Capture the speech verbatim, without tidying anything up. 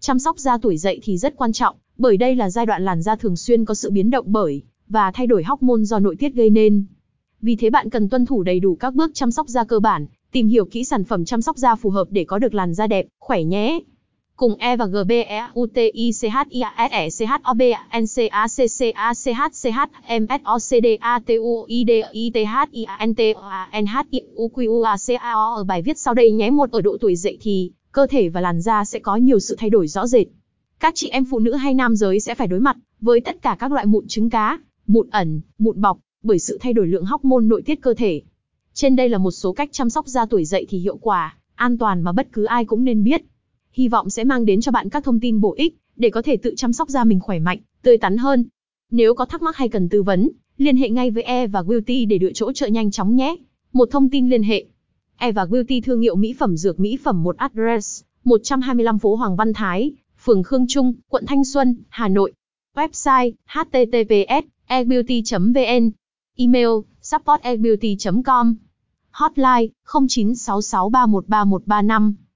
Chăm sóc da tuổi dậy thì rất quan trọng, bởi đây là giai đoạn làn da thường xuyên có sự biến động bởi và thay đổi hormone do nội tiết gây nên. Vì thế bạn cần tuân thủ đầy đủ các bước chăm sóc da cơ bản, tìm hiểu kỹ sản phẩm chăm sóc da phù hợp để có được làn da đẹp, khỏe nhé. Cùng E và G B E U T I C H I A S E C H O B N C A C C A C H C H M S O C D A T U I D I T H I A N T A N H I U Q U A C A O ở bài viết sau đây nhé. Một Ở độ tuổi dậy thì, cơ thể và làn da sẽ có nhiều sự thay đổi rõ rệt. Các chị em phụ nữ hay nam giới sẽ phải đối mặt với tất cả các loại mụn trứng cá, mụn ẩn, mụn bọc bởi sự thay đổi lượng hormone nội tiết cơ thể. Trên đây là một số cách chăm sóc da tuổi dậy thì hiệu quả, an toàn mà bất cứ ai cũng nên biết. Hy vọng sẽ mang đến cho bạn các thông tin bổ ích để có thể tự chăm sóc da mình khỏe mạnh, tươi tắn hơn. Nếu có thắc mắc hay cần tư vấn, liên hệ ngay với Eva Beauty để được hỗ trợ nhanh chóng nhé. Một thông tin liên hệ. Eva Beauty thương hiệu mỹ phẩm dược mỹ phẩm một address, một trăm hai mươi lăm phố Hoàng Văn Thái, phường Khương Trung, quận Thanh Xuân, Hà Nội. Website h t t p s e beauty chấm v n. Email support e beauty chấm com. Hotline không chín sáu sáu ba một ba một ba năm.